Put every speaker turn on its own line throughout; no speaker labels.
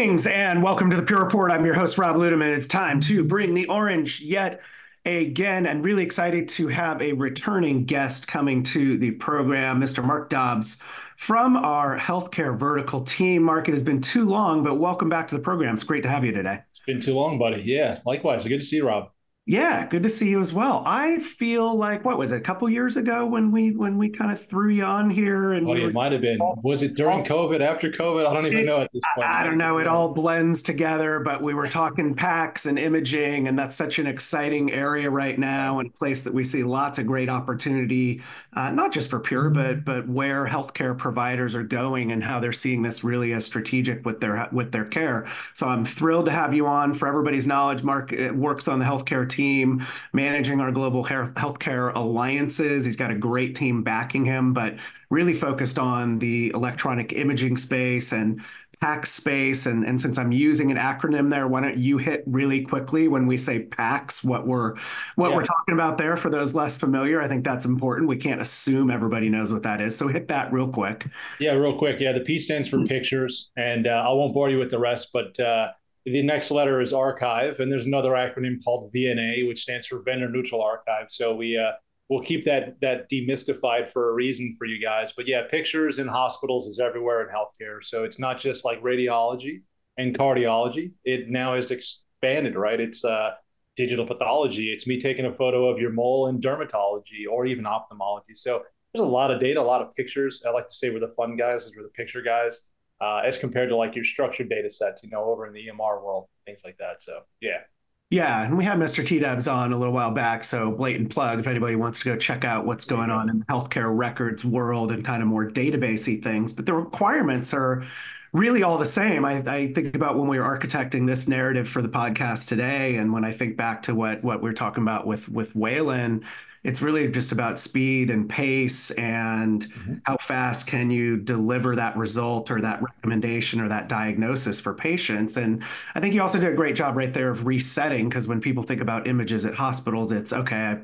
Greetings and welcome to the Pure Report. I'm your host, Rob Ludeman. It's time to bring the orange yet again, and really excited to have a returning guest coming to the program, Mr. Mark Dobbs from our healthcare vertical team. Mark, it has been too long, but welcome back to the program. It's great to have you today.
It's been too long, buddy. Yeah, likewise. Good to see you, Rob.
Yeah, good to see you as well. I feel like what was it, a couple years ago when we kind of threw you on here and we
Buddy, it
were
might have been. Was it during
all,
COVID, after COVID? I don't even know at this point.
I
It might
don't
have
know,
been
it
then.
all blends together, but we were talking PACS and imaging, and that's such an exciting area right
Yeah.
now, and a place that we see lots of great opportunity, not just for Pure, but where healthcare providers are going and how they're seeing this really as strategic with their care. So I'm thrilled to have you on. For everybody's knowledge, Mark works on the healthcare team, managing our global healthcare alliances. He's got a great team backing him, but really focused on the electronic imaging space and PACS space. And since I'm using an acronym there, why don't you hit really quickly when we say PACS, what we're
Yeah.
talking about there for those less familiar? I think that's important. We can't assume everybody knows what that is. So hit that real quick.
Yeah, real quick. Yeah, the P stands for pictures, and I won't bore you with the rest, but the next letter is archive, and there's another acronym called VNA, which stands for Vendor Neutral Archive. So we'll keep that demystified for a reason for you guys. But yeah, pictures in hospitals is everywhere in healthcare. So it's not just like radiology and cardiology. It now is expanded, right? It's digital pathology. It's me taking a photo of your mole in dermatology or even ophthalmology. So there's a lot of data, a lot of pictures. I like to say we're the fun guys, as we're the picture guys, as compared to like your structured data sets, over in the EMR world, things like that. So yeah.
Yeah, and we had Mr. T-Dubs on a little while back, so blatant plug if anybody wants to go check out what's
There you
going on
go.
in the healthcare records world and kind of more databasey things. But the requirements are really all the same. I think about when we were architecting this narrative for the podcast today, and when I think back to what we're talking about with Wayland, it's really just about speed and pace and
Mhm.
how fast can you deliver that result or that recommendation or that diagnosis for patients. And I think you also did a great job right there of resetting, because when people think about images at hospitals, it's okay,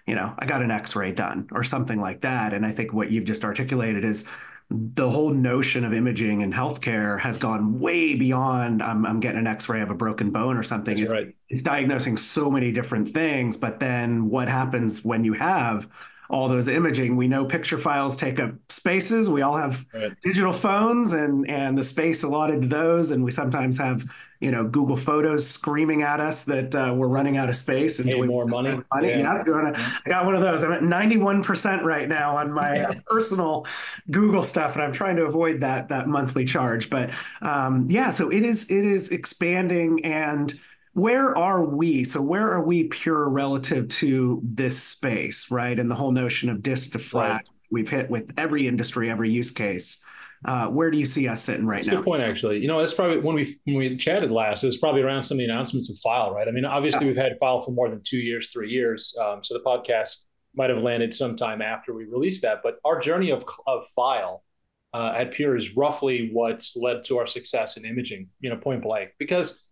I got an X-ray done or something like that. And I think what you've just articulated is the whole notion of imaging in healthcare has gone way beyond I'm getting an X-ray of a broken bone or something.
That's
It's
right.
it's diagnosing so many different things, but then what happens when you have all those imaging? We know picture files take up spaces. We all have
Right.
digital phones and the space allotted to those, and we sometimes have Google Photos screaming at us that we're running out of space and do
Pay
we want
more
to spend
money.
money?
Yeah.
Yeah,
Yeah.
I got one of those. I'm at 91% right now on my personal Google stuff, and I'm trying to avoid that monthly charge. But yeah, so it is expanding. And where are we? So where are we Pure relative to this space, right? And the whole notion of disk to
Right.
flash we've hit with every industry, every use case. Where do you see us sitting right
That's a
now?
good point, actually. That's probably when we chatted last. It was probably around some of the announcements of File, right? I mean, obviously we've had File for more than 2 years, 3 years. So the podcast might have landed sometime after we released that. But our journey of File at Pure is roughly what's led to our success in imaging. Point blank. Because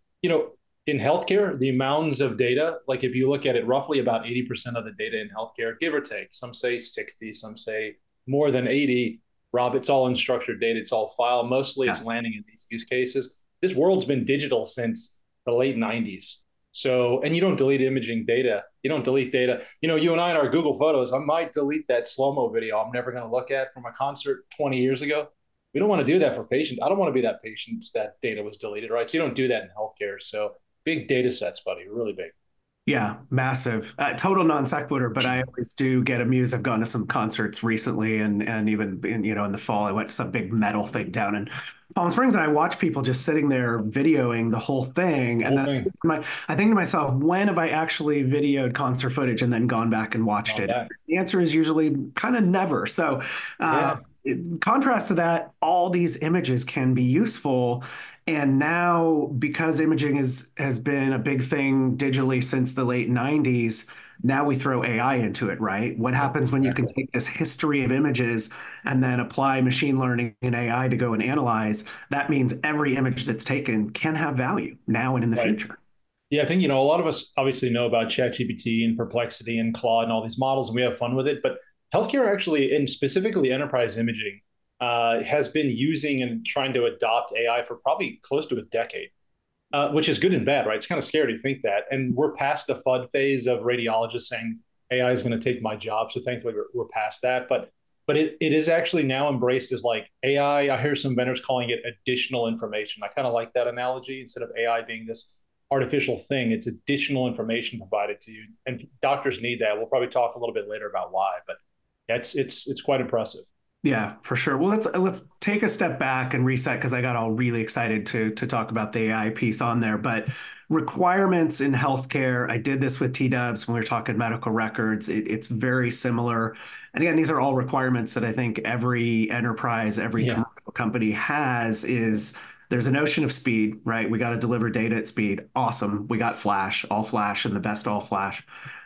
in healthcare, the mountains of data, like if you look at it, roughly about 80% of the data in healthcare, give or take. Some say 60, some say more than 80. Rob, it's all unstructured data. It's all file. Mostly
Yeah.
it's landing in these use cases. This world's been digital since the late 90s. So, and you don't delete imaging data. You don't delete data. You and I in our Google Photos, I might delete that slow-mo video I'm never going to look at from a concert 20 years ago. We don't want to do that for patients. I don't want to be that patient's that data was deleted, right? So you don't do that in healthcare. So big data sets, buddy, really big.
Yeah, massive. Total non sequitur, but I always do get amused. I've gone to some concerts recently, and even in the fall, I went to some big metal thing down in Palm Springs, and I watch people just sitting there videoing the whole thing,
The
and
whole
then
thing.
I think to myself, when have I actually videoed concert footage and then gone back and watched
Gone
it?
back.
The answer is usually kind of never. So, uh,
Yeah.
in contrast to that, all these images can be useful. And now, because imaging has been a big thing digitally since the late 90s, now we throw AI into it, right? What happens when you can
Exactly.
take this history of images and then apply machine learning and AI to go and analyze? That means every image that's taken can have value now and in the
Right.
future.
Yeah, I think, a lot of us obviously know about ChatGPT and Perplexity and Claude and all these models, and we have fun with it. But healthcare actually, and specifically enterprise imaging, has been using and trying to adopt AI for probably close to a decade, which is good and bad, right? It's kind of scary to think that. And we're past the FUD phase of radiologists saying AI is going to take my job. So thankfully, we're past that. But it is actually now embraced as like AI. I hear some vendors calling it additional information. I kind of like that analogy. Instead of AI being this artificial thing, it's additional information provided to you, and doctors need that. We'll probably talk a little bit later about why, but it's quite impressive.
Yeah, for sure. Well, let's take a step back and reset because I got all really excited to talk about the AI piece on there. But requirements in healthcare, I did this with T-Dubs when we were talking medical records. It's very similar. And again, these are all requirements that I think every enterprise, every
Yeah.
commercial company has is there's a notion of speed, right? We got to deliver data at speed. Awesome. We got Flash, all Flash, and the best all Flash.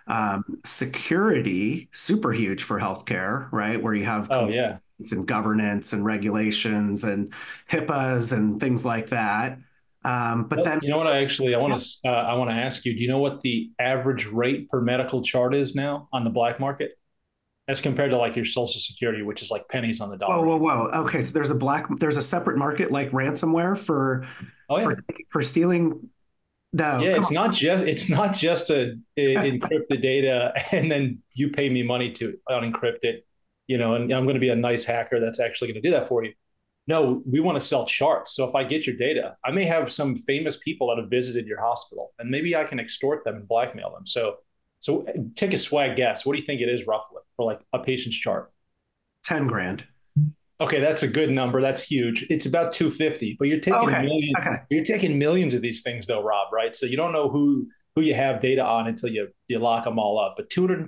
Security, super huge for healthcare, right? Where you have
Oh yeah.
and governance and regulations and HIPAAs and things like that. But
Well,
then,
you know what? I want to ask you. Do you know what the average rate per medical chart is now on the black market, as compared to like your Social Security, which is like pennies on the
whoa,
dollar?
whoa, whoa. Okay, so there's a separate market like ransomware
Oh
for
yeah.
for stealing. No,
Yeah,
come on.
it's not just to encrypt the data and then you pay me money to unencrypt it, and I'm going to be a nice hacker that's actually going to do that for you. No, we want to sell charts. So if I get your data, I may have some famous people that have visited your hospital, and maybe I can extort them and blackmail them. So take a swag guess. What do you think it is roughly for like a patient's chart?
10 grand.
Okay, that's a good number. That's huge. It's about 250, but
Okay, okay.
you're taking millions of these things though, Rob, right? So you don't know who you have data on until you lock them all up. But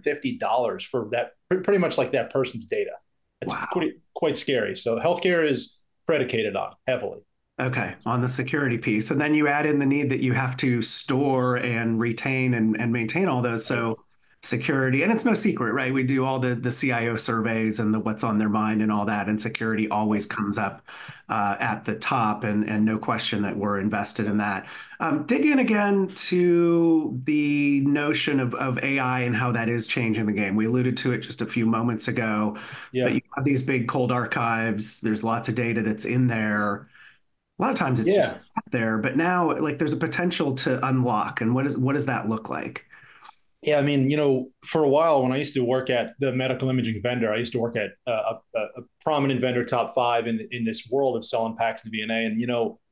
$250 for that pretty much like that person's data. That's
Wow.
pretty quite scary. So healthcare is predicated on heavily.
Okay, on the security piece. And then you add in the need that you have to store and retain and maintain all those.
Right.
So security, and it's no secret, right? We do all the CIO surveys and the what's on their mind and all that, and security always comes up at the top, and no question that we're invested in that. Dig in again to the notion of AI and how that is changing the game. We alluded to it just a few moments ago, but
Yeah.
you have these big cold archives. There's lots of data that's in there. A lot of times it's
Yeah.
just there, but now like there's a potential to unlock. And what does that look like?
Yeah, I mean, for a while when I used to work at the medical imaging vendor, I used to work at a prominent vendor, top five in this world of selling PACS and VNA. And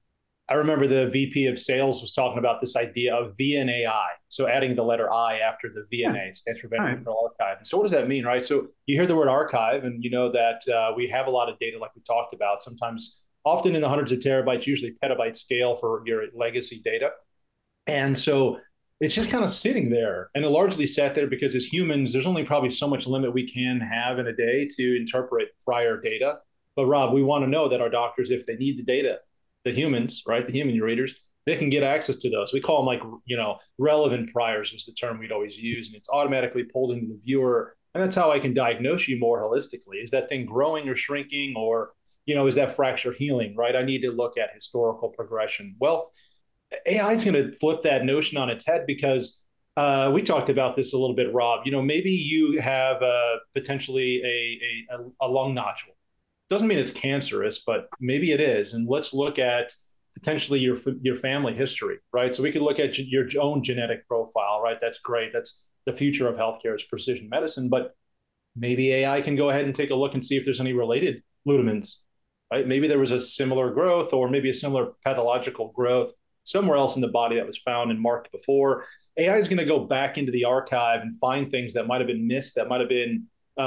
I remember the VP of sales was talking about this idea of VNAI. So adding the letter I after the
Yeah.
VNA stands for
All
Vendor
right.
Neutral Archive. And so what does that mean, right? So you hear the word archive, and you know that we have a lot of data, like we talked about. Sometimes, often in the hundreds of terabytes, usually petabyte scale for your legacy data. And so it's just kind of sitting there. And it largely sat there because as humans, there's only probably so much limit we can have in a day to interpret prior data. But Rob, we want to know that our doctors, if they need the data, the humans, right, the human readers, they can get access to those. We call them like, relevant priors was the term we'd always use. And it's automatically pulled into the viewer. And that's how I can diagnose you more holistically. Is that thing growing or shrinking, or, is that fracture healing, right? I need to look at historical progression. Well, AI is going to flip that notion on its head because we talked about this a little bit, Rob. Maybe you have potentially a lung nodule. Doesn't mean it's cancerous, but maybe it is. And let's look at potentially your family history, right? So we could look at your own genetic profile, right? That's great. That's the future of healthcare is precision medicine. But maybe AI can go ahead and take a look and see if there's any related glutamins, right? Maybe there was a similar growth or maybe a similar pathological growth somewhere else in the body that was found and marked before. AI is going to go back into the archive and find things that might have been missed, that might have been,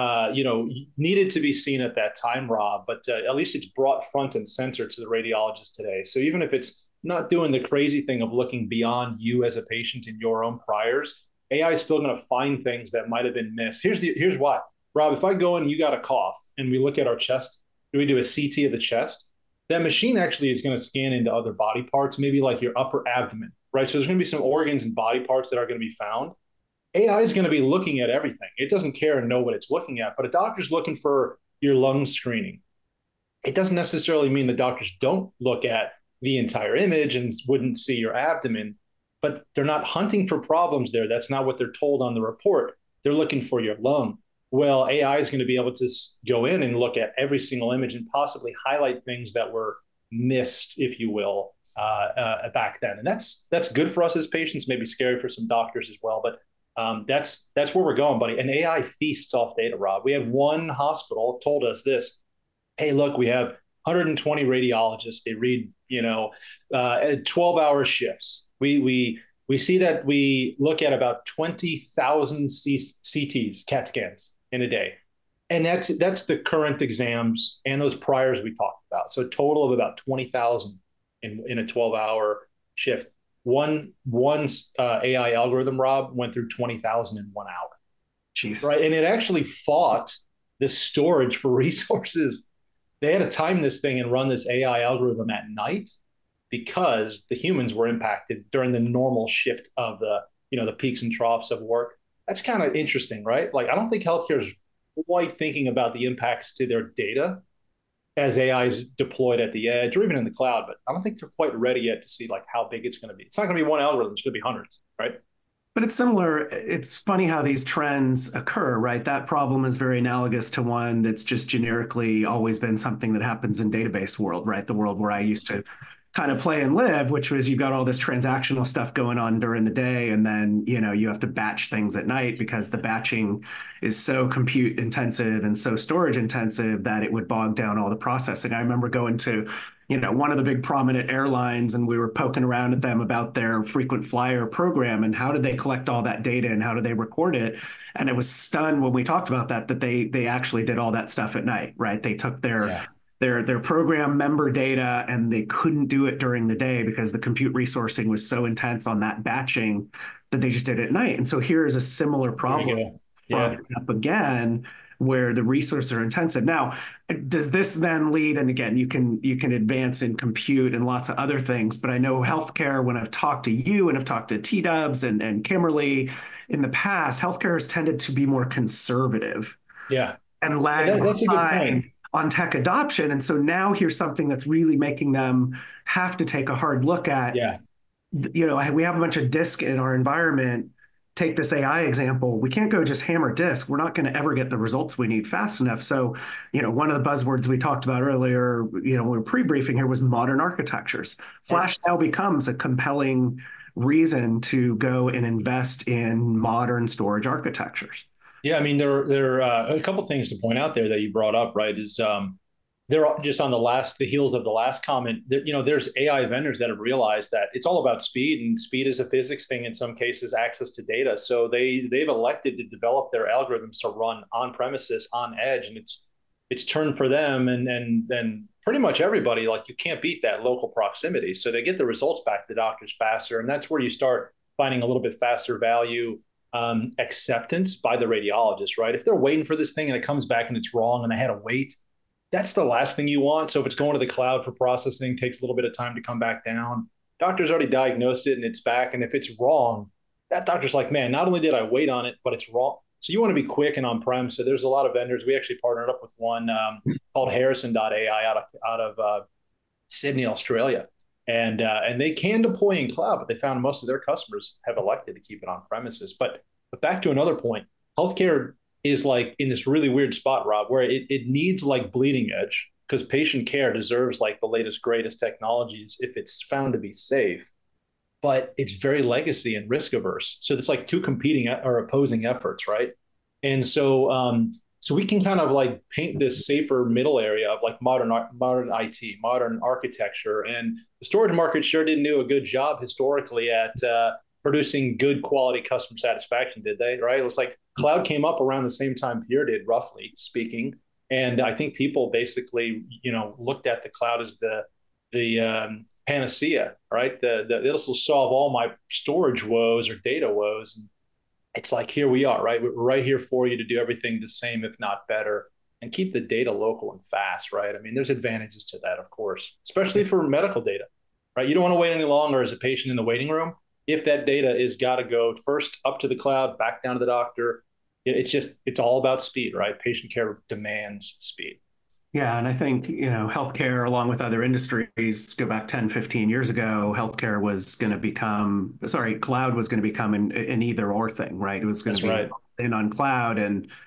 needed to be seen at that time, Rob. But at least it's brought front and center to the radiologist today. So even if it's not doing the crazy thing of looking beyond you as a patient in your own priors, AI is still going to find things that might have been missed. Here's why, Rob. If I go in and you got a cough and we look at our chest, do we do a CT of the chest? That machine actually is going to scan into other body parts, maybe like your upper abdomen, right? So there's going to be some organs and body parts that are going to be found. AI is going to be looking at everything. It doesn't care and know what it's looking at, but a doctor's looking for your lung screening. It doesn't necessarily mean the doctors don't look at the entire image and wouldn't see your abdomen, but they're not hunting for problems there. That's not what they're told on the report. They're looking for your lung. Well, AI is going to be able to go in and look at every single image and possibly highlight things that were missed, if you will, back then. And that's good for us as patients, maybe scary for some doctors as well. But that's where we're going, buddy. And AI feasts off data, Rob. We had one hospital told us this: hey, look, we have 120 radiologists. They read, 12-hour shifts. We see that we look at about 20,000 CTs, CAT scans in a day. And that's the current exams and those priors we talked about. So a total of about 20,000 in a 12-hour shift. One AI algorithm, Rob, went through 20,000 in 1 hour.
Jeez.
Right. And it actually fought the storage for resources. They had to time this thing and run this AI algorithm at night because the humans were impacted during the normal shift of the peaks and troughs of work. That's kind of interesting, right? Like, I don't think healthcare is quite thinking about the impacts to their data as AI is deployed at the edge or even in the cloud, but I don't think they're quite ready yet to see like how big it's going to be. It's not going to be one algorithm; it's going to be hundreds, right?
But it's similar. It's funny how these trends occur, right? That problem is very analogous to one that's just generically always been something that happens in database world, right? The world where I used to kind of play and live, which was you've got all this transactional stuff going on during the day, and then you have to batch things at night because the batching is so compute intensive and so storage intensive that it would bog down all the processing. I remember going to one of the big prominent airlines, and we were poking around at them about their frequent flyer program and how did they collect all that data and how do they record it. And it was stunned when we talked about that they actually did all that stuff at night, right? They took their program member data and they couldn't do it during the day because the compute resourcing was so intense on that batching that they just did it at night. And so here is a similar problem up again, where the resources are intensive. Now, does this then lead, and again, you can advance in compute and lots of other things, but I know healthcare, when I've talked to you and I've talked to T-Dubs and Kimberly in the past, healthcare has tended to be more conservative.
Yeah.
And lag behind on tech adoption. And so now here's something that's really making them have to take a hard look at.
Yeah.
We have a bunch of disk in our environment. Take this AI example, we can't go just hammer disk. We're not going to ever get the results we need fast enough. So, one of the buzzwords we talked about earlier, when we were pre-briefing here, was modern architectures. Flash now becomes a compelling reason to go and invest in modern storage architectures.
Yeah, I mean, there are a couple things to point out there that you brought up, right? Is they're just on the heels of the last comment. There's AI vendors that have realized that it's all about speed, and speed is a physics thing in some cases, access to data. So they've elected to develop their algorithms to run on premises, on edge, and it's turned for them and pretty much everybody. Like, you can't beat that local proximity. So they get the results back to doctors faster, and that's where you start finding a little bit faster value acceptance by the radiologist, right? If they're waiting for this thing and it comes back and it's wrong and they had to wait, that's the last thing you want. So if it's going to the cloud for processing, takes a little bit of time to come back down. Doctor's already diagnosed it and it's back. And if it's wrong, that doctor's like, man, not only did I wait on it, but it's wrong. So you want to be quick and on-prem. So there's a lot of vendors. We actually partnered up with one called Harrison.ai out of Sydney, Australia. And they can deploy in cloud, but they found most of their customers have elected to keep it on premises. But back to another point, healthcare is like in this really weird spot, Rob, where it needs like bleeding edge, because patient care deserves like the latest, greatest technologies if it's found to be safe. But it's very legacy and risk averse. So it's like two competing or opposing efforts, right? And so we can kind of like paint this safer middle area of like modern IT, modern architecture. And the storage market sure didn't do a good job historically at producing good quality customer satisfaction, did they? Right? It was like cloud came up around the same time Pure did, roughly speaking. And I think people basically, looked at the cloud as the panacea, right? This will solve all my storage woes or data woes. And it's like, here we are, right? We're right here for you to do everything the same, if not better, and keep the data local and fast, right? I mean, there's advantages to that, of course, especially for medical data, right? You don't want to wait any longer as a patient in the waiting room. If that data is got to go first up to the cloud, back down to the doctor, it's all about speed, right? Patient care demands speed.
Yeah, and I think, healthcare, along with other industries, go back 10, 15 years ago, healthcare was going to become, cloud was going to become an either or thing, right? It was going to be in on cloud. And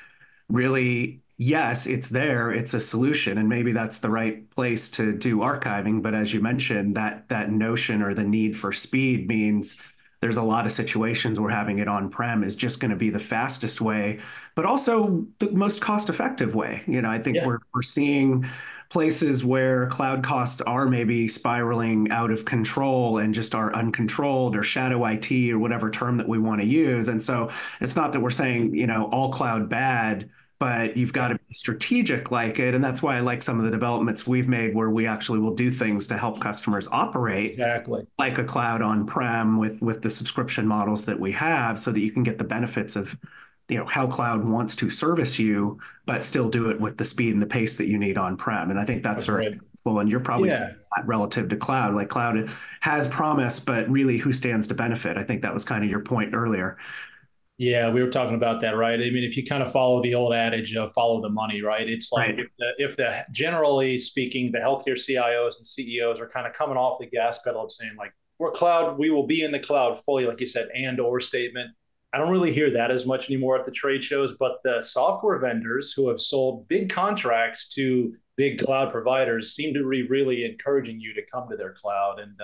really, yes, it's there, it's a solution, and maybe that's the right place to do archiving. But as you mentioned, that notion or the need for speed means there's a lot of situations where having it on-prem is just going to be the fastest way, but also the most cost-effective way. I think
Yeah,
we're seeing places where cloud costs are maybe spiraling out of control and just are uncontrolled, or shadow IT, or whatever term that we want to use. And so it's not that we're saying, all cloud bad, but you've got
yeah,
to be strategic like it. And that's why I like some of the developments we've made where we actually will do things to help customers operate
exactly.
like a cloud on-prem with the subscription models that we have, so that you can get the benefits of how cloud wants to service you, but still do it with the speed and the pace that you need on-prem. And I think that's
That's
very
right.
helpful. And you're probably seeing
Yeah.
that relative to cloud. Like cloud has promise, but really who stands to benefit? I think that was kind of your point earlier.
Yeah, we were talking about that, right? I mean, if you kind of follow the old adage of follow the money, right? It's like
Right.
if the generally speaking, the healthcare CIOs and CEOs are kind of coming off the gas pedal of saying like, we're cloud, we will be in the cloud fully, like you said, and or statement. I don't really hear that as much anymore at the trade shows, but the software vendors who have sold big contracts to big cloud providers seem to be really encouraging you to come to their cloud. And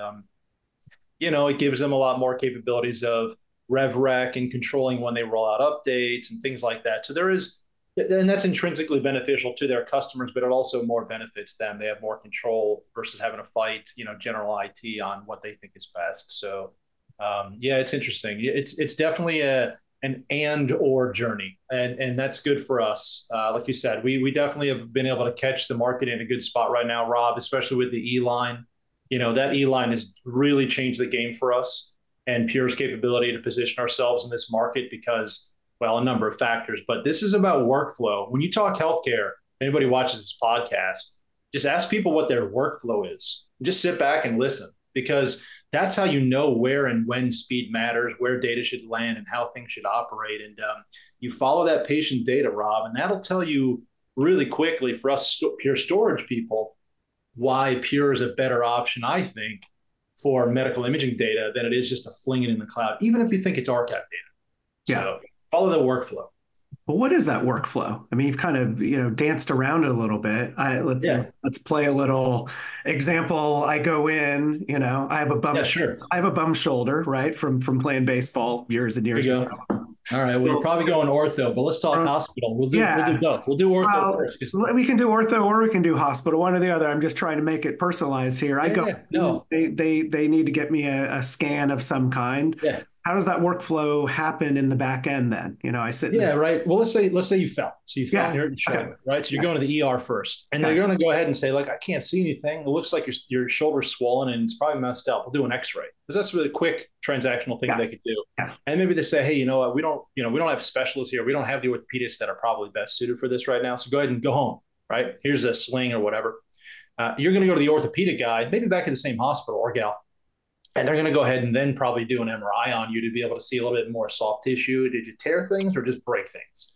it gives them a lot more capabilities of rev rec and controlling when they roll out updates and things like that. So there is, and that's intrinsically beneficial to their customers, but it also more benefits them. They have more control versus having to fight, general IT on what they think is best. So, yeah, it's interesting. It's definitely an and or journey, and that's good for us. Like you said, we definitely have been able to catch the market in a good spot right now, Rob, especially with the E line. That E line has really changed the game for us and Pure's capability to position ourselves in this market because, well, a number of factors, but this is about workflow. When you talk healthcare, anybody watches this podcast, just ask people what their workflow is. Just sit back and listen, because that's how you know where and when speed matters, where data should land, and how things should operate. And you follow that patient data, Rob, and that'll tell you really quickly for us Pure Storage people why Pure is a better option, I think, for medical imaging data than it is just to fling it in the cloud, even if you think it's archive data.
Yeah.
So follow the workflow.
Well, what is that workflow? I mean, you've kind of, danced around it a little bit.
Yeah.
Let's play a little example. I go in,
Yeah, sure.
I have a bum shoulder, right? From playing baseball years and
There
years
you
ago.
go. All right. Well, you're
Still,
probably going ortho, but let's talk hospital. We'll do
yeah.
both. We'll do ortho
Well,
first.
we can do ortho or we can do hospital, one or the other. I'm just trying to make it personalized here. I
Yeah,
go,
yeah. No.
they need to get me a scan of some kind.
Yeah.
How does that workflow happen in the back end then? I sit in
Yeah,
the,
right. Well, let's say you fell. So you fell
yeah.
and you hurt your
Okay.
shoulder, right? So you're
Yeah.
going to the ER first, and
Okay.
they're going to go ahead and say, like, I can't see anything. It looks like your shoulder's swollen and it's probably messed up. We'll do an X-ray because that's a really quick transactional thing
Yeah.
they could do.
Yeah.
And maybe they say, hey, you know what? We don't have specialists here. We don't have the orthopedists that are probably best suited for this right now. So go ahead and go home. Right? Here's a sling or whatever. You're going to go to the orthopedic guy, maybe back at the same hospital or gal, and they're going to go ahead and then probably do an MRI on you to be able to see a little bit more soft tissue. Did you tear things or just break things?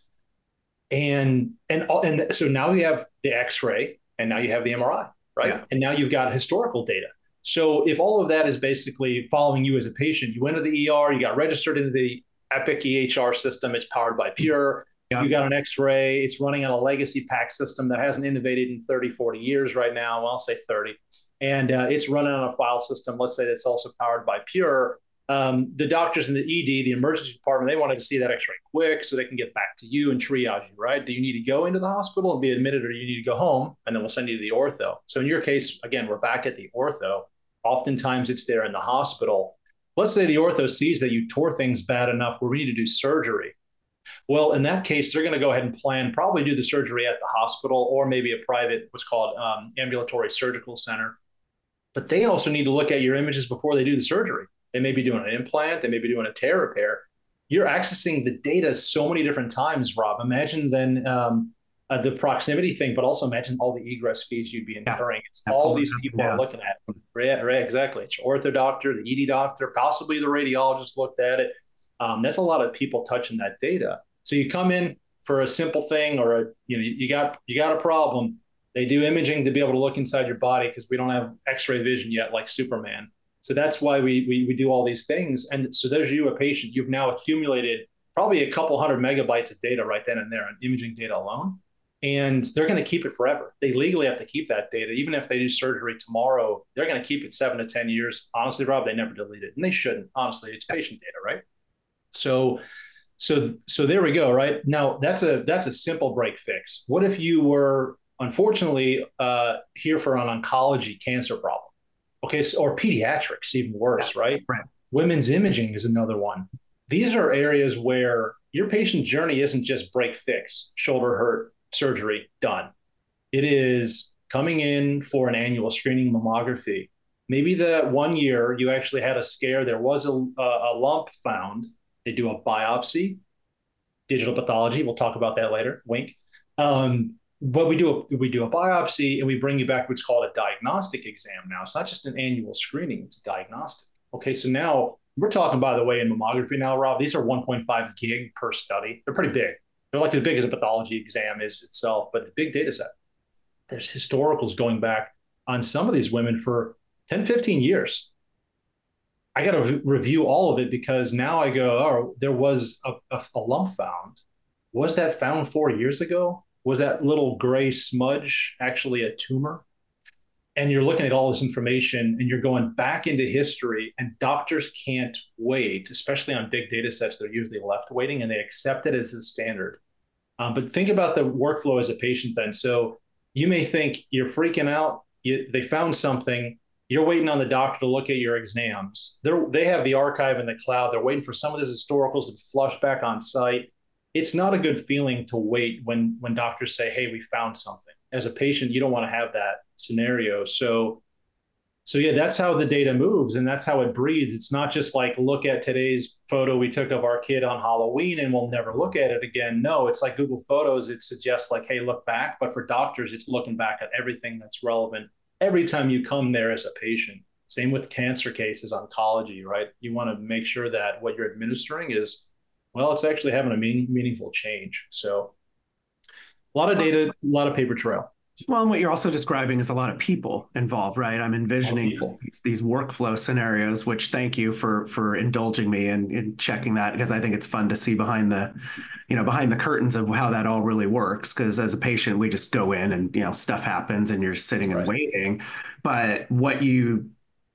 And so now we have the X-ray, and now you have the MRI, right?
Yeah.
And now you've got historical data. So if all of that is basically following you as a patient, you went to the ER, you got registered into the Epic EHR system. It's powered by Pure.
Yeah.
You got an X-ray. It's running on a legacy PACS system that hasn't innovated in 30, 40 years right now. Well, I'll say 30. And it's running on a file system, let's say that's also powered by Pure. The doctors in the ED, the emergency department, they wanted to see that X-ray quick so they can get back to you and triage you, right? Do you need to go into the hospital and be admitted, or do you need to go home? And then we'll send you to the ortho. So in your case, again, we're back at the ortho. Oftentimes it's there in the hospital. Let's say the ortho sees that you tore things bad enough where we need to do surgery. Well, in that case, they're going to go ahead and plan, probably do the surgery at the hospital or maybe a private, what's called ambulatory surgical center. But they also need to look at your images before they do the surgery. They may be doing an implant. They may be doing a tear repair. You're accessing the data so many different times, Rob. Imagine then the proximity thing, but also imagine all the egress fees you'd be incurring. It's all these people are looking at it. Right, exactly. It's your ortho doctor, the ED doctor, possibly the radiologist looked at it. That's a lot of people touching that data. So you come in for a simple thing, or you got a problem. They do imaging to be able to look inside your body because we don't have X-ray vision yet, like Superman. So that's why we do all these things. And so there's you, a patient. You've now accumulated probably a couple hundred megabytes of data right then and there on imaging data alone. And they're going to keep it forever. They legally have to keep that data. Even if they do surgery tomorrow, they're going to keep it 7 to 10 years. Honestly, Rob, they never delete it. And they shouldn't. Honestly, it's patient data, right? So so there we go, right? Now that's a simple break fix. What if you were unfortunately here for an oncology cancer problem? Okay, so, or pediatrics, even worse, right?
Right.
Women's imaging is another one. These are areas where your patient journey isn't just break fix, shoulder hurt, surgery, done. It is coming in for an annual screening mammography. Maybe the 1 year you actually had a scare, there was a lump found. They do a biopsy, digital pathology. We'll talk about that later. Wink. But we do a biopsy and we bring you back what's called a diagnostic exam. Now it's not just an annual screening; it's a diagnostic. Okay, so now we're talking, by the way, in mammography now, Rob. These are 1.5 gig per study. They're pretty big. They're like as big as a pathology exam is itself, but a big data set. There's historicals going back on some of these women for 10, 15 years. I got to review all of it because now I go, oh, there was a lump found. Was that found 4 years ago? Was that little gray smudge actually a tumor? And you're looking at all this information and you're going back into history, and doctors can't wait, especially on big data sets. They're usually left waiting and they accept it as the standard. But think about the workflow as a patient then. So you may think you're freaking out. They found something. You're waiting on the doctor to look at your exams. They have the archive in the cloud. They're waiting for some of these historicals to flush back on site. It's not a good feeling to wait when doctors say, hey, we found something. As a patient, you don't want to have that scenario. So yeah, that's how the data moves and that's how it breathes. It's not just like, look at today's photo we took of our kid on Halloween and we'll never look at it again. No, it's like Google Photos. It suggests like, hey, look back. But for doctors, it's looking back at everything that's relevant every time you come there as a patient. Same with cancer cases, oncology, right? You want to make sure that what you're administering is, well, it's actually having a meaningful change. So a lot of data, a lot of paper trail.
Well, and what you're also describing is a lot of people involved, right? I'm envisioning these workflow scenarios, which thank you for indulging me in checking that, because I think it's fun to see behind the curtains of how that all really works. Because as a patient, we just go in and stuff happens and you're sitting and waiting. But what you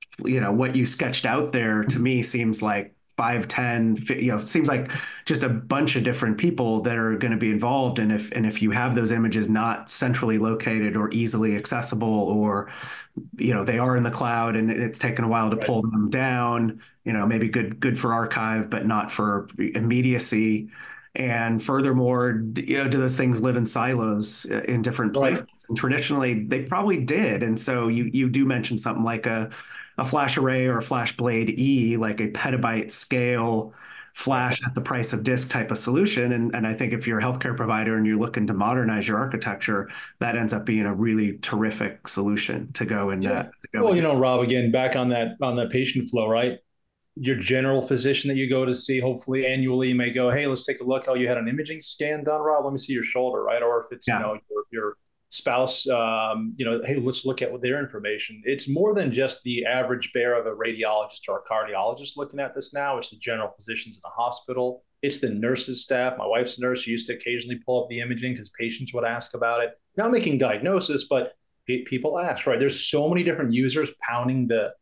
sketched out there to me seems like 5, 10, seems like just a bunch of different people that are going to be involved. And if you have those images not centrally located or easily accessible, or, they are in the cloud and it's taken a while to pull them down, maybe good for archive, but not for immediacy. And furthermore, do those things live in silos in different places? And traditionally they probably did. And so you do mention something like a FlashArray or a FlashBlade E, like a petabyte scale flash at the price of disk type of solution. And I think if you're a healthcare provider and you're looking to modernize your architecture, that ends up being a really terrific solution to go in.
Yeah. Well, Rob, again, back on the patient flow, right? Your general physician that you go to see, hopefully annually, you may go, hey, let's take a look. Oh, you had an imaging scan done, Rob? Let me see your shoulder, right? Or if it's, your spouse, hey, let's look at their information. It's more than just the average bear of a radiologist or a cardiologist looking at this now. It's the general physicians in the hospital. It's the nurses staff. My wife's a nurse. She used to occasionally pull up the imaging because patients would ask about it. Not making diagnosis, but people ask, right? There's so many different users pounding the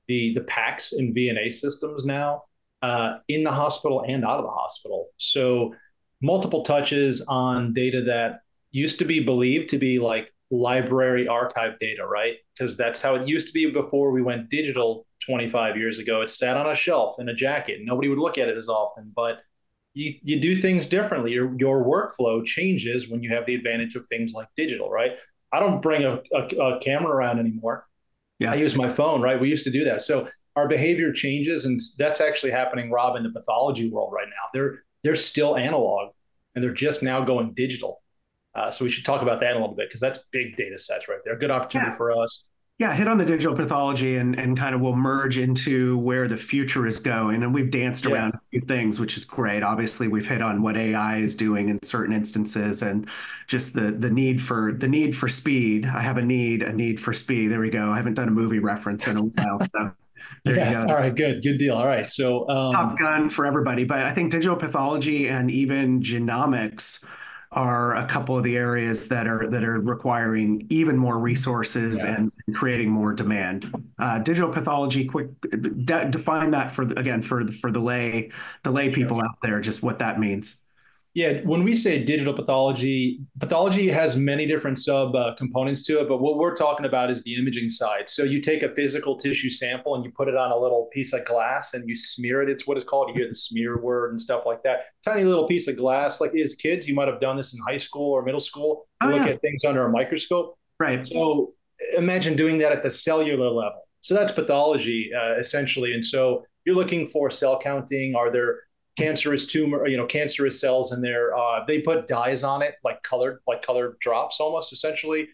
PACS and VNA systems now in the hospital and out of the hospital. So multiple touches on data that used to be believed to be like library archive data, right? Because that's how it used to be before we went digital 25 years ago. It sat on a shelf in a jacket. Nobody would look at it as often, but you do things differently. Your workflow changes when you have the advantage of things like digital, right? I don't bring a camera around anymore. Yeah. I use my phone, right? We used to do that. So our behavior changes, and that's actually happening, Rob, in the pathology world right now. They're still analog, and they're just now going digital. So we should talk about that in a little bit, because that's big data sets right there. Good opportunity for us.
Yeah, hit on the digital pathology and kind of we'll merge into where the future is going. And we've danced around a few things, which is great. Obviously, we've hit on what AI is doing in certain instances and just the need for speed. I have a need for speed. There we go. I haven't done a movie reference in a while. So There you
Yeah.
go.
All right. Good deal. All right. So,
Top gun for everybody. But I think digital pathology and even genomics are a couple of the areas that are requiring even more resources
yeah.
and creating more demand. Digital pathology, quick define that for again for the lay
Sure.
people out there, just what that means.
Yeah, when we say digital pathology, pathology has many different sub components to it, but what we're talking about is the imaging side. So you take a physical tissue sample and you put it on a little piece of glass and you smear it. It's what it's called. You hear the smear word and stuff like that. Tiny little piece of glass. Like as kids, you might have done this in high school or middle school.
Oh
You look
yeah,
at things under a microscope.
right.
So imagine doing that at the cellular level. So that's pathology essentially. And so you're looking for cell counting. Are there cancerous tumor, cancerous cells in there? They put dyes on it, like colored drops almost essentially.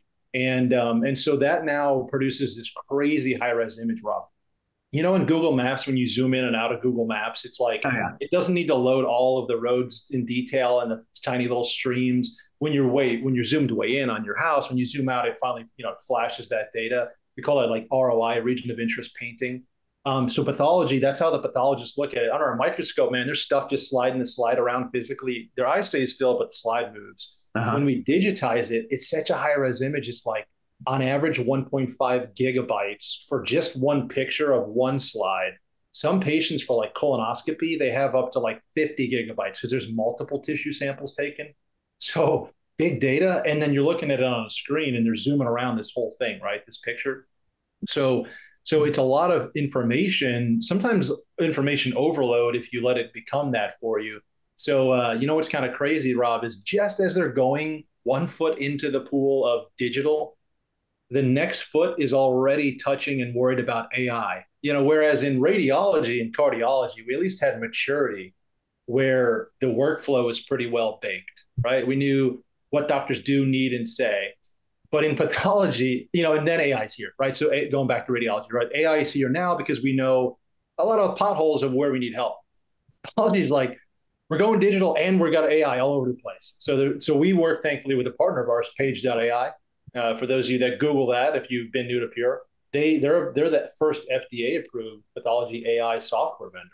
And so that now produces this crazy high res image, Rob. In Google Maps, when you zoom in and out of Google Maps, it's like
Oh yeah.
it doesn't need to load all of the roads in detail and the tiny little streams. When you're zoomed way in on your house, when you zoom out, it finally it flashes that data. We call it like ROI, region of interest painting. So pathology, that's how the pathologists look at it. Under a microscope, man, there's stuff just sliding the slide around physically. Their eye stays still, but the slide moves. When
Uh-huh.
we digitize it, it's such a high res image. It's like on average 1.5 gigabytes for just one picture of one slide. Some patients for like colonoscopy, they have up to like 50 gigabytes because there's multiple tissue samples taken. So big data. And then you're looking at it on a screen and they're zooming around this whole thing, right? This picture. So so it's a lot of information, sometimes information overload if you let it become that for you. So what's kind of crazy, Rob, is just as they're going 1 foot into the pool of digital, the next foot is already touching and worried about AI. Whereas in radiology and cardiology, we at least had maturity where the workflow was pretty well baked, right? We knew what doctors do, need, and say. But in pathology, and then AI is here, right? So going back to radiology, right? AI is here now because we know a lot of potholes of where we need help. Pathology is like, we're going digital and we've got AI all over the place. So we work, thankfully, with a partner of ours, Page.ai. For those of you that Google that, if you've been new to Pure, they're the first FDA approved pathology AI software vendor.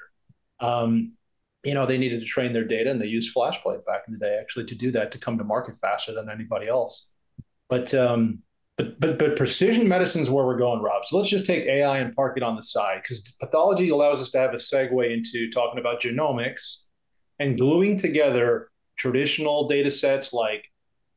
They needed to train their data and they used FlashBlade back in the day actually to do that, to come to market faster than anybody else. But precision medicine is where we're going, Rob. So let's just take AI and park it on the side because pathology allows us to have a segue into talking about genomics and gluing together traditional data sets like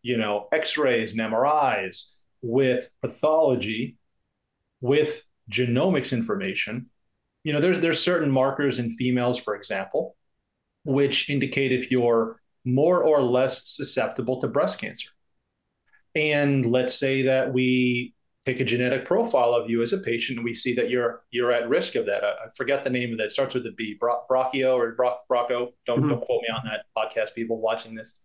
X-rays and MRIs with pathology, with genomics information. There's certain markers in females, for example, which indicate if you're more or less susceptible to breast cancer. And let's say that we take a genetic profile of you as a patient and we see that you're at risk of that. I forget the name of that. It starts with a B, Brachio or Bracco. Don't quote me on that, podcast people watching this.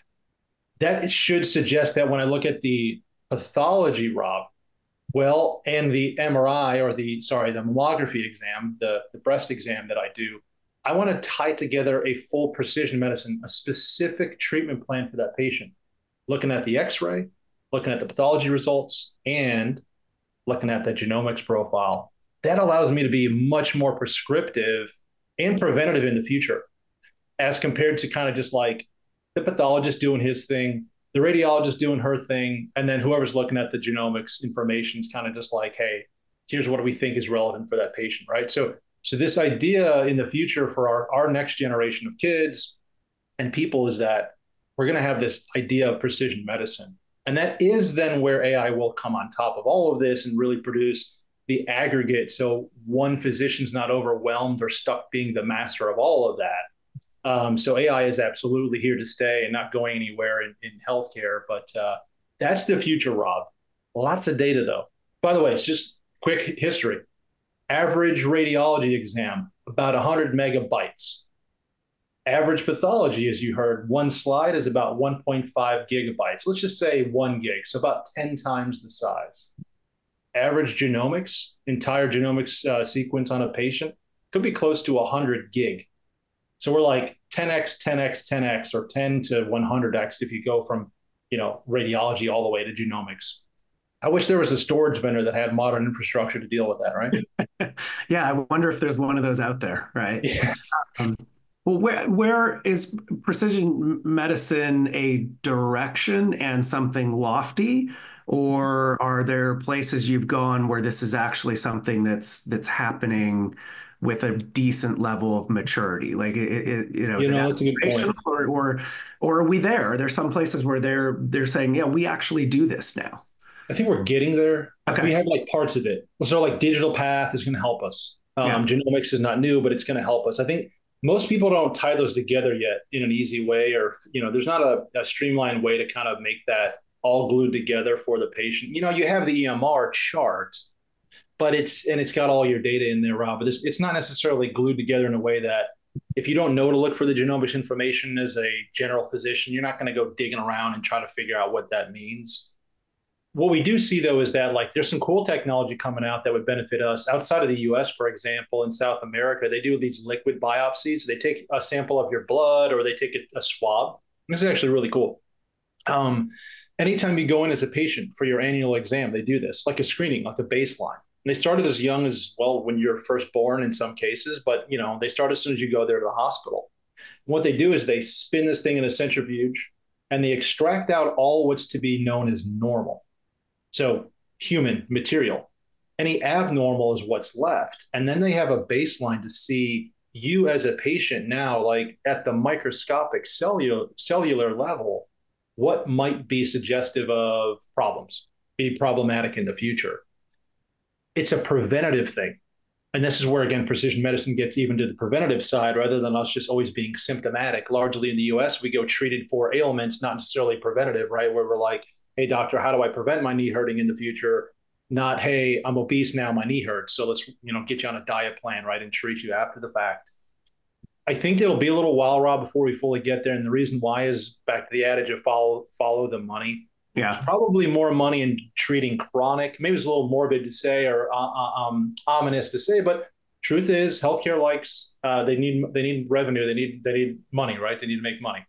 That should suggest that when I look at the pathology, Rob, well, and the MRI or the mammography exam, the breast exam that I do, I want to tie together a full precision medicine, a specific treatment plan for that patient, looking at the X-ray, looking at the pathology results, and looking at that genomics profile. That allows me to be much more prescriptive and preventative in the future, as compared to kind of just like the pathologist doing his thing, the radiologist doing her thing, and then whoever's looking at the genomics information is kind of just like, hey, here's what we think is relevant for that patient, right? So this idea in the future for our next generation of kids and people is that we're going to have this idea of precision medicine. And that is then where AI will come on top of all of this and really produce the aggregate. So one physician's not overwhelmed or stuck being the master of all of that. So AI is absolutely here to stay and not going anywhere in healthcare. But that's the future, Rob. Lots of data, though. By the way, it's just quick history. Average radiology exam, about 100 megabytes. Average pathology, as you heard, one slide is about 1.5 gigabytes. Let's just say 1 gig, so about 10 times the size. Average genomics, entire genomics sequence on a patient could be close to 100 gig. So we're like 10x, 10x, 10x, or 10 to 100x if you go from radiology all the way to genomics. I wish there was a storage vendor that had modern infrastructure to deal with that, right?
Yeah, I wonder if there's one of those out there, right?
Yeah.
Um, well, where is precision medicine a direction and something lofty, or are there places you've gone where this is actually something that's happening with a decent level of maturity? Like, is
You
it
know, that's a good
aspirational,
point.
or are we there? Are there some places where they're saying, yeah, we actually do this now?
I think we're getting there. We
Okay,
have like parts of it. So like digital path is going to help us.
yeah.
Genomics is not new, but it's going to help us. I think most people don't tie those together yet in an easy way, or there's not a streamlined way to kind of make that all glued together for the patient. You have the EMR chart, but it's got all your data in there, Rob. But it's not necessarily glued together in a way that if you don't know to look for the genomics information as a general physician, you're not going to go digging around and try to figure out what that means. What we do see though is that like there's some cool technology coming out that would benefit us outside of the US. For example, in South America, they do these liquid biopsies. They take a sample of your blood or they take a swab. This is actually really cool. um, Anytime you go in as a patient for your annual exam, they do this like a screening, like a baseline. And they started as young as, well, when you're first born in some cases, but they start as soon as you go there to the hospital. What they do is they spin this thing in a centrifuge and they extract out all what's to be known as normal, so human material. Any abnormal is what's left. And then they have a baseline to see you as a patient now, like at the microscopic cellular level, what might be suggestive of problems, be problematic in the future. It's a preventative thing. And this is where, again, precision medicine gets even to the preventative side rather than us just always being symptomatic. Largely in the US, we go treated for ailments, not necessarily preventative, right? Where we're like, hey, doctor, how do I prevent my knee hurting in the future? Not, hey, I'm obese now, my knee hurts. So let's, get you on a diet plan, right? And treat you after the fact. I think it'll be a little while, Rob, before we fully get there. And the reason why is back to the adage of follow the money. There's
Yeah.
probably more money in treating chronic. Maybe it's a little morbid to say or ominous to say, but truth is, healthcare likes they need revenue. They need money, right? They need to make money.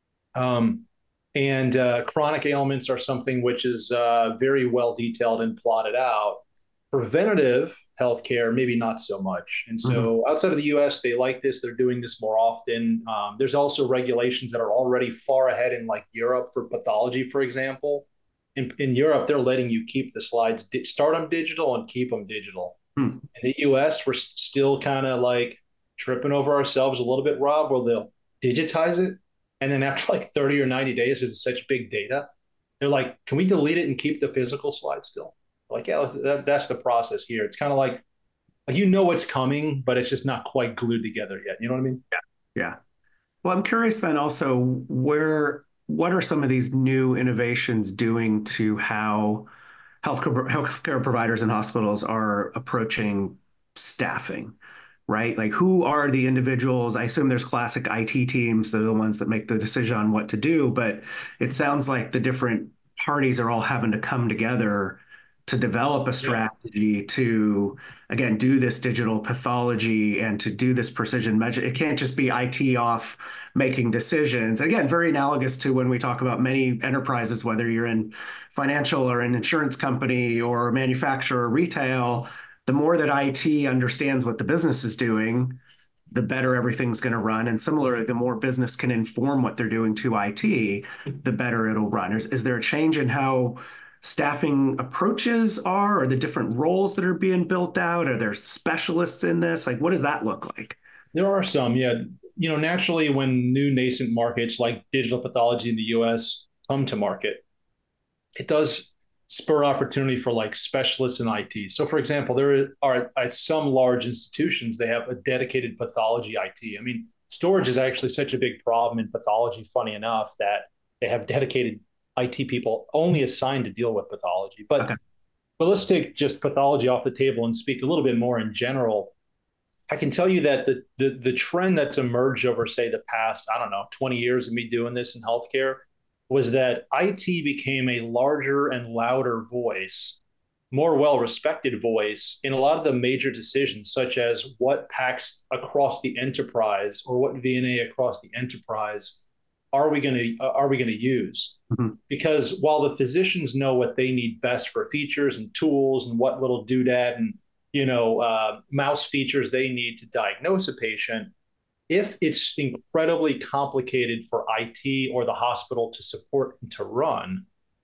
And chronic ailments are something which is very well detailed and plotted out. Preventative healthcare, maybe not so much. And
Mhm.
so outside of the US, they like this. They're doing this more often. There's also regulations that are already far ahead in like Europe for pathology, for example. In Europe, they're letting you keep the slides, start them digital and keep them digital.
Hmm.
In the US, we're still kind of like tripping over ourselves a little bit, Rob, where they'll digitize it. And then after like 30 or 90 days, it's such big data. They're like, can we delete it and keep the physical slide still? Like, yeah, that's the process here. It's kind of like what's coming, but it's just not quite glued together yet. You know what I mean?
Yeah. Well, I'm curious then also what are some of these new innovations doing to how healthcare providers and hospitals are approaching staffing, right? Like who are the individuals? I assume there's classic IT teams, they're the ones that make the decision on what to do, but it sounds like the different parties are all having to come together to develop a
Yeah.
strategy to again do this digital pathology and to do this precision measure. It can't just be IT off making decisions. Again, very analogous to when we talk about many enterprises, whether you're in financial or an insurance company or manufacturer or retail, the more that IT understands what the business is doing, the better everything's going to run. And similarly, the more business can inform what they're doing to IT, the better it'll run. Is there a change in how staffing approaches are, or the different roles that are being built out? Are there specialists in this? Like, what does that look like?
There are some, yeah. Naturally, when new nascent markets like digital pathology in the US come to market, it does spur opportunity for like specialists in IT. So, for example, there are at some large institutions, they have a dedicated pathology IT. I mean, storage is actually such a big problem in pathology, funny enough, that they have dedicated IT people only assigned to deal with pathology. But
Okay.
but let's take just pathology off the table and speak a little bit more in general. I can tell you that the trend that's emerged over, say, the past, I don't know, 20 years of me doing this in healthcare was that IT became a larger and louder voice, more well respected voice in a lot of the major decisions, such as what PACS across the enterprise or what VNA across the enterprise are we going to use?
Mhm.
Because while the physicians know what they need best for features and tools and what little doodad and mouse features they need to diagnose a patient, if it's incredibly complicated for IT or the hospital to support and to run,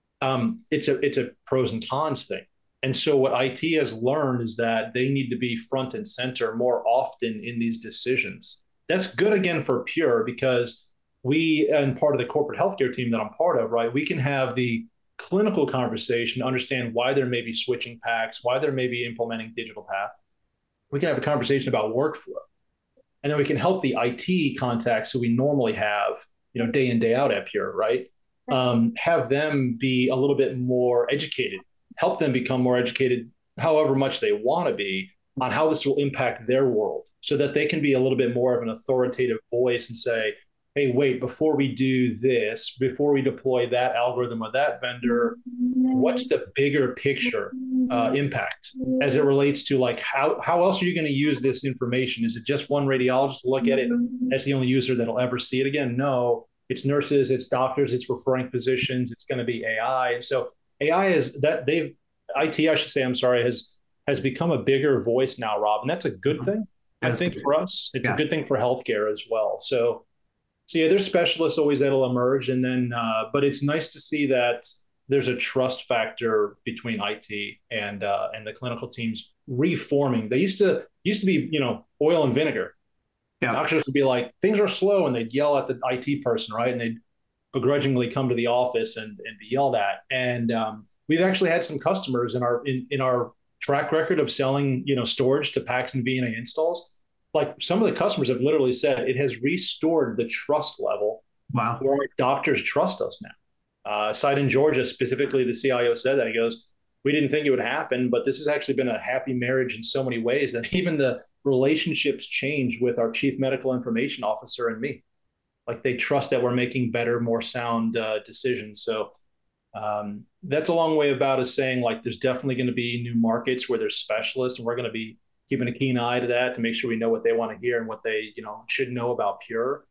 it's a pros and cons thing. And so what IT has learned is that they need to be front and center more often in these decisions. That's good again for Pure because we, and part of the corporate healthcare team that I'm part of, right, we can have the clinical conversation, understand why there may be switching packs, why there may be implementing digital path. We can have a conversation about workflow. And then we can help the IT contacts who we normally have, day in, day out at Pure, right? Have them be a little bit more educated, help them become more educated, however much they want to be, on how this will impact their world so that they can be a little bit more of an authoritative voice and say, hey, wait, before we do this, before we deploy that algorithm or that vendor, what's the bigger picture impact as it relates to like how else are you going to use this information? Is it just one radiologist to look at it? That's the only user that'll ever see it again? No, it's nurses, it's doctors, it's referring physicians, it's going to be AI. And so AI is that IT, I should say, I'm sorry, has become a bigger voice now, Rob, and that's a good thing. I think for us, it's a good thing for healthcare as well. So yeah, there's specialists always that'll emerge, and then but it's nice to see that there's a trust factor between IT and the clinical teams reforming. They used to be oil and vinegar.
Yeah.
Doctors would be like, things are slow, and they'd yell at the IT person, right? And they'd begrudgingly come to the office and be yelled at. And we've actually had some customers in our track record of selling storage to PACS and VNA installs. Like some of the customers have literally said it has restored the trust level.
Wow.
Where our doctors trust us now. Site in Georgia, specifically, the CIO said that. He goes, we didn't think it would happen, but this has actually been a happy marriage in so many ways that even the relationships change with our chief medical information officer and me. Like they trust that we're making better, more sound decisions. So that's a long way about us saying like there's definitely going to be new markets where there's specialists, and we're going to be keeping a keen eye to that to make sure we know what they want to hear and what they should know about Pure.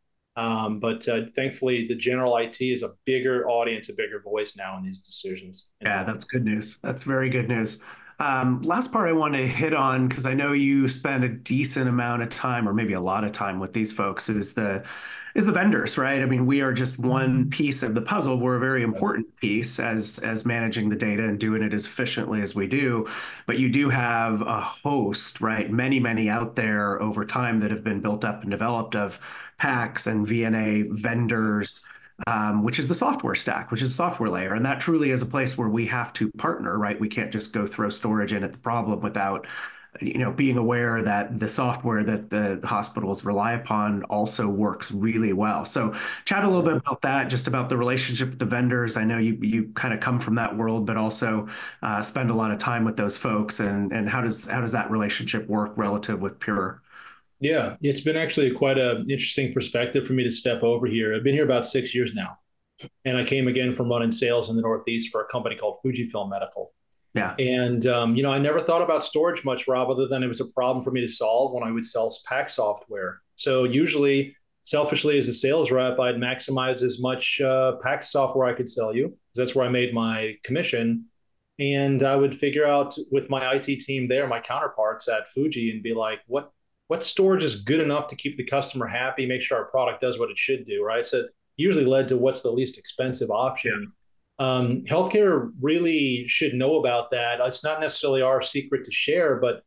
But thankfully, the general IT is a bigger audience, a bigger voice now in these decisions.
Yeah, that's good news. That's very good news. Last part I want to hit on, because I know you spend a decent amount of time, or maybe a lot of time with these folks, is the vendors, right? I mean, we are just one piece of the puzzle. We're a very important piece as managing the data and doing it as efficiently as we do. But you do have a host, right? Many out there over time that have been built up and developed of PACS and VNA vendors, which is the software stack, which is the software layer. And that truly is a place where we have to partner, right? We can't just go throw storage in at the problem without being aware that the software that the hospitals rely upon also works really well. So chat a little bit about that, just about the relationship with the vendors. I know you kind of come from that world, but also spend a lot of time with those folks. And how does that relationship work relative with Pure?
Yeah, it's been actually quite an interesting perspective for me to step over here. I've been here about 6 years now, and I came again from running sales in the Northeast for a company called Fujifilm Medical.
Yeah.
And, I never thought about storage much, Rob, other than it was a problem for me to solve when I would sell PACS software. So usually, selfishly as a sales rep, I'd maximize as much PACS software I could sell you, because that's where I made my commission. And I would figure out with my IT team there, my counterparts at Fuji, and be like, what storage is good enough to keep the customer happy, make sure our product does what it should do, right? So it usually led to what's the least expensive option. Yeah. Healthcare really should know about that. It's not necessarily our secret to share, but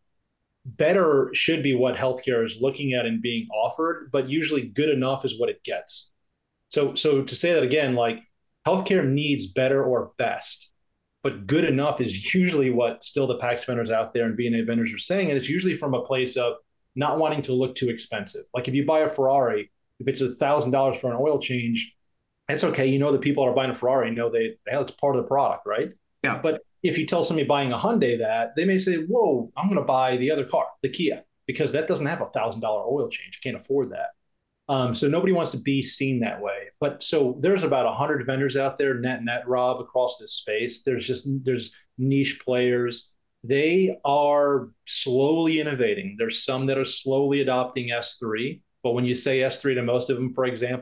better should be what healthcare is looking at and being offered, but usually good enough is what it gets. So to say that again, like healthcare needs better or best, but good enough is usually what still the PACS vendors out there and VNA vendors are saying. And it's usually from a place of not wanting to look too expensive. Like if you buy a Ferrari, if it's $1,000 for an oil change, it's okay. The people that are buying a Ferrari know it's part of the product, right?
Yeah.
But if you tell somebody buying a Hyundai that, they may say, whoa, I'm going to buy the other car, the Kia, because that doesn't have $1,000 oil change. You can't afford that. So nobody wants to be seen that way. But so there's about 100 vendors out there, net, Rob, across this space. There's niche players. They are slowly innovating. There's some that are slowly adopting S3. But when you say S3 to most of them, for example,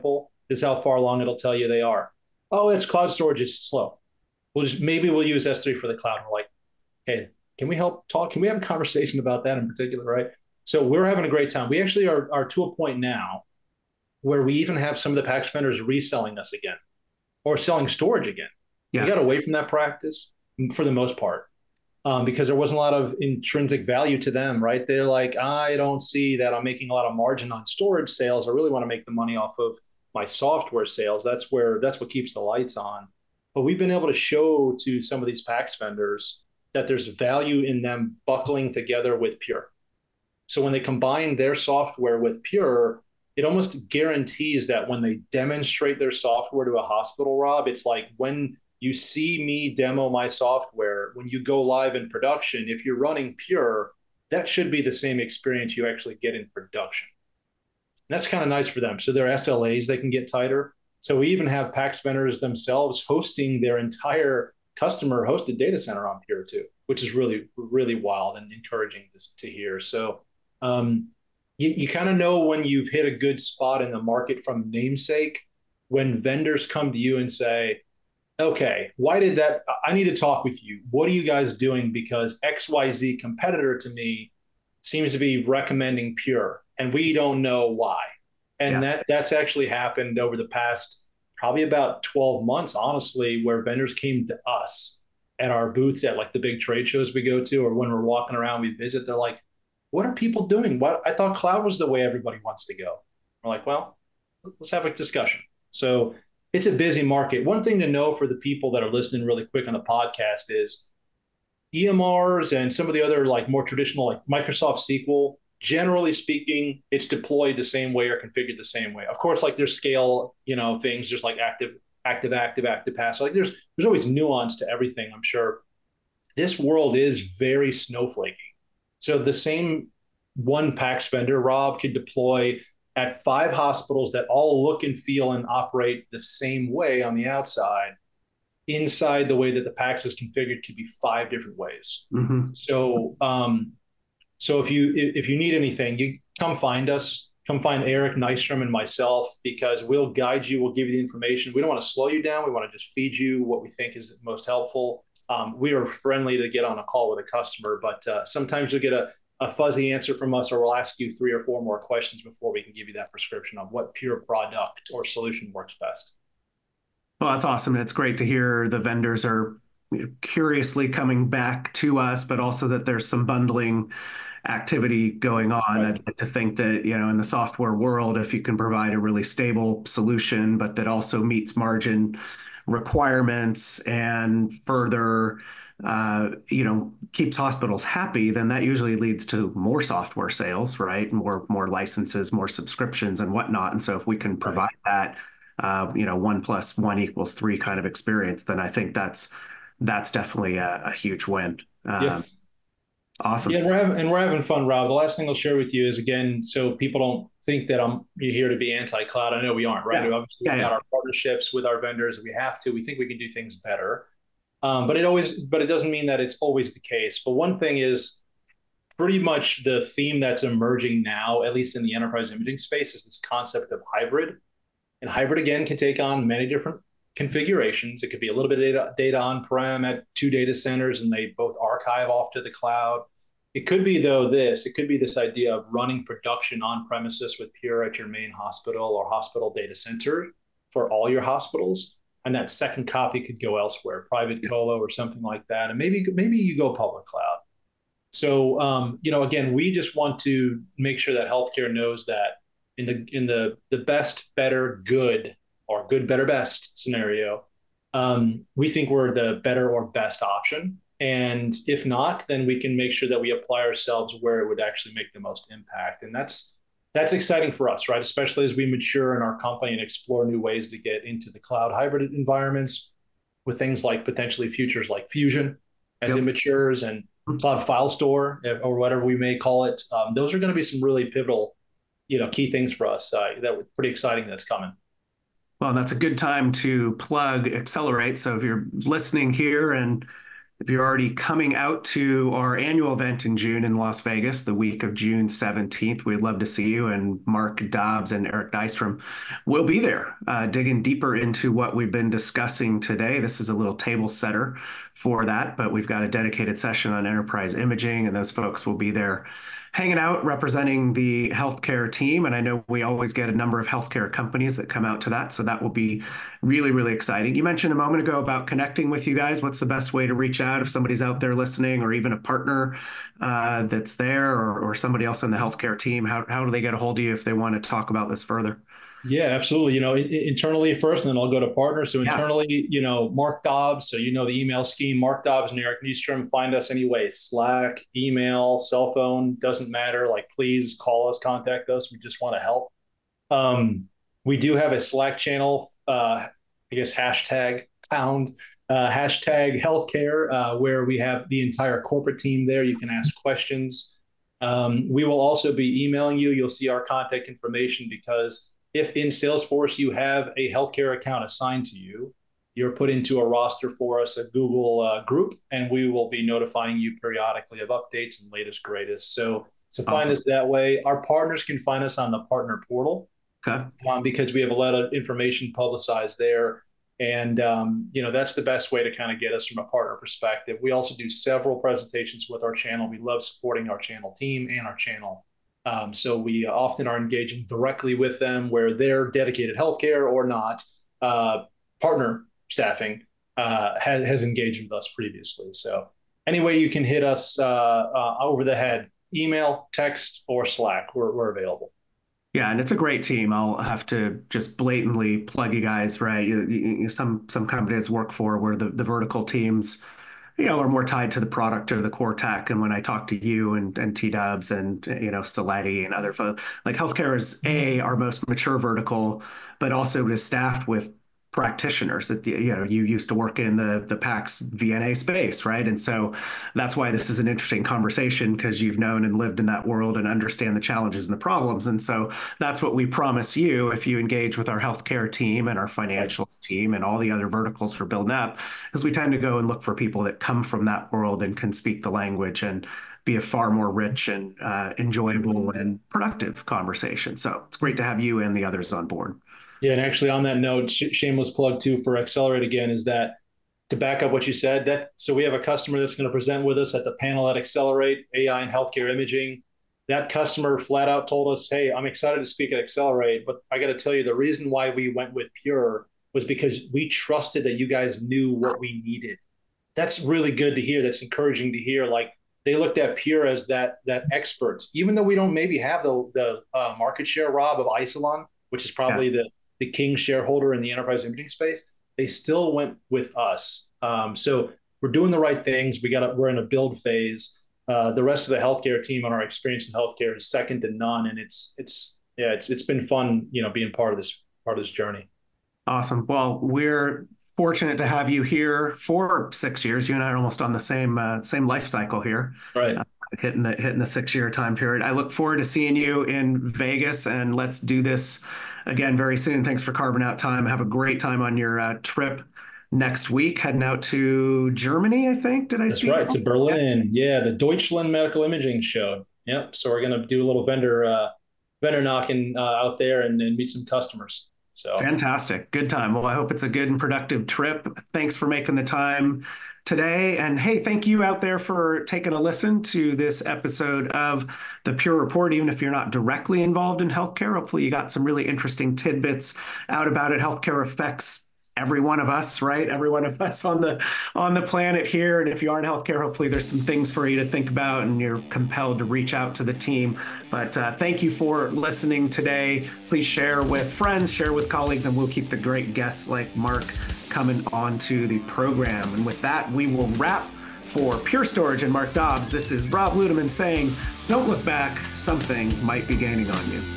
This is how far along it'll tell you they are. Oh, it's cloud storage is slow. Maybe we'll use S3 for the cloud. We're like, hey, can we help talk? Can we have a conversation about that in particular, right? So we're having a great time. We actually are to a point now where we even have some of the PACS vendors reselling us again or selling storage again. Yeah. We got away from that practice for the most part because there wasn't a lot of intrinsic value to them, right? They're like, I don't see that I'm making a lot of margin on storage sales. I really want to make the money off of my software sales. That's what keeps the lights on. But we've been able to show to some of these PACS vendors that there's value in them buckling together with Pure. So when they combine their software with Pure, it almost guarantees that when they demonstrate their software to a hospital, Rob, it's like when you see me demo my software, when you go live in production, if you're running Pure, that should be the same experience you actually get in production. And that's kind of nice for them. So their SLAs, they can get tighter. So we even have PACS vendors themselves hosting their entire customer hosted data center on Pure too, which is really, really wild and encouraging to hear. So you kind of know when you've hit a good spot in the market from namesake, when vendors come to you and say, okay, why did that? I need to talk with you. What are you guys doing? Because XYZ competitor to me seems to be recommending Pure and we don't know why. And that's actually happened over the past probably about 12 months, honestly, where vendors came to us at our booths at like the big trade shows we go to, or when we're walking around, we visit, they're like, what are people doing? What I thought cloud was the way everybody wants to go. We're like, well, let's have a discussion. So it's a busy market. One thing to know for the people that are listening really quick on the podcast is EMRs and some of the other like more traditional like Microsoft SQL, generally speaking, it's deployed the same way or configured the same way. Of course, like there's scale, things just like active, passive. Like there's always nuance to everything, I'm sure. This world is very snowflakey. So the same one PACS vendor, Rob, could deploy at 5 hospitals that all look and feel and operate the same way on the outside. Inside, the way that the PACS is configured could be 5 different ways. Mm-hmm. So if you need anything, you come find us. Come find Eric Nystrom and myself, because we'll guide you. We'll give you the information. We don't want to slow you down. We want to just feed you what we think is most helpful. We are friendly to get on a call with a customer, but sometimes you'll get a fuzzy answer from us, or we'll ask you 3 or 4 more questions before we can give you that prescription on what Pure product or solution works best.
Well, that's awesome. It's great to hear the vendors are curiously coming back to us, but also that there's some bundling activity going on. Right. I'd like to think that, in the software world, if you can provide a really stable solution, but that also meets margin requirements and further, keeps hospitals happy, then that usually leads to more software sales, right? More licenses, more subscriptions and whatnot. And so if we can provide that, 1 + 1 = 3 kind of experience, then I think that's definitely a huge win.
Yeah.
Awesome.
Yeah, we're having fun, Rob. The last thing I'll share with you is, again, so people don't think that you're here to be anti-cloud. I know we aren't, right? Yeah. Obviously, we've got our partnerships with our vendors. We have to. We think we can do things better, but it doesn't mean that it's always the case. But one thing is pretty much the theme that's emerging now, at least in the enterprise imaging space, is this concept of hybrid. And hybrid, again, can take on many different configurations. It could be a little bit of data on-prem at 2 data centers, and they both archive off to the cloud. It could be, it could be this idea of running production on premises with Pure at your main hospital or hospital data center for all your hospitals. And that second copy could go elsewhere, private colo or something like that. And maybe you go public cloud. So, again, we just want to make sure that healthcare knows that in the best, better, good, or good, better, best scenario, we think we're the better or best option. And if not, then we can make sure that we apply ourselves where it would actually make the most impact. And that's exciting for us, right? Especially as we mature in our company and explore new ways to get into the cloud hybrid environments with things like potentially futures like Fusion as it matures, and Cloud File Store, or whatever we may call it. Those are going to be some really pivotal, key things for us that were pretty exciting that's coming.
Well, that's a good time to plug Accelerate. So if you're listening here and If you're already coming out to our annual event in June in Las Vegas, the week of June 17th, we'd love to see you. And Mark Dobbs and Eric Nystrom will be there, digging deeper into what we've been discussing today. This is a little table setter for that, but we've got a dedicated session on enterprise imaging, and those folks will be there hanging out representing the healthcare team. And I know we always get a number of healthcare companies that come out to that. So that will be really, really exciting. You mentioned a moment ago about connecting with you guys. What's the best way to reach out if somebody's out there listening, or even a partner that's there, or somebody else on the healthcare team? How do they get a hold of you if they want to talk about this further?
Yeah, absolutely. Internally first, and then I'll go to partners. So internally, Mark Dobbs. So the email scheme, Mark Dobbs and Eric Nystrom. Find us anyway: Slack, email, cell phone, doesn't matter. Like, please call us, contact us. We just want to help. We do have a Slack channel. I guess hashtag pound hashtag healthcare, where we have the entire corporate team there. You can ask questions. We will also be emailing you. You'll see our contact information, because if in Salesforce you have a healthcare account assigned to you, you're put into a roster for us, a Google group, and we will be notifying you periodically of updates and latest greatest. So find us that way. Our partners can find us on the partner portal, because we have a lot of information publicized there. And, that's the best way to kind of get us from a partner perspective. We also do several presentations with our channel. We love supporting our channel team and our channel. So we often are engaging directly with them where they're dedicated healthcare or not. Partner staffing has engaged with us previously. So any way you can hit us over the head, email, text, or Slack, we're available.
Yeah, and it's a great team. I'll have to just blatantly plug you guys, right? Some companies work for where the vertical teams are more tied to the product or the core tech. And when I talk to you and T-Dubs and, Saletti and other folks, like, healthcare is our most mature vertical, but also is staffed with practitioners that, you used to work in the PACS VNA space, right? And so that's why this is an interesting conversation, because you've known and lived in that world and understand the challenges and the problems. And so that's what we promise you if you engage with our healthcare team and our financials team and all the other verticals for Building Up, because we tend to go and look for people that come from that world and can speak the language and be a far more rich and enjoyable and productive conversation. So it's great to have you and the others on board.
Yeah, and actually on that note, shameless plug too for Accelerate again, is that to back up what you said, so we have a customer that's going to present with us at the panel at Accelerate, AI and healthcare imaging. That customer flat out told us, hey, I'm excited to speak at Accelerate, but I got to tell you, the reason why we went with Pure was because we trusted that you guys knew what we needed. That's really good to hear. That's encouraging to hear. Like, they looked at Pure as that experts, even though we don't maybe have the market share, Rob, of Isilon, which is probably the king shareholder in the enterprise imaging space. They still went with us. So we're doing the right things. We're in a build phase. The rest of the healthcare team and our experience in healthcare is second to none. And it's been fun, being part of this journey.
Awesome. Well, we're fortunate to have you here for 6 years. You and I are almost on the same life cycle here.
Right.
Hitting the 6-year time period. I look forward to seeing you in Vegas, and let's do this again very soon. Thanks for carving out time. Have a great time on your trip next week, heading out to Germany, I think.
That's right, to Berlin. Yeah, the Deutschland Medical Imaging Show. Yep. So we're going to do a little vendor knocking out there and meet some customers. So
fantastic. Good time. Well, I hope it's a good and productive trip. Thanks for making the time today. And hey, thank you out there for taking a listen to this episode of the Pure Report. Even if you're not directly involved in healthcare, hopefully you got some really interesting tidbits out about it. Healthcare affects every one of us, right? Every one of us on the planet here. And if you are in healthcare, hopefully there's some things for you to think about and you're compelled to reach out to the team. But thank you for listening today. Please share with friends, share with colleagues, and we'll keep the great guests like Mark coming on to the program. And with that, we will wrap. For Pure Storage and Mark Dobbs, this is Rob Ludeman saying, don't look back, something might be gaining on you.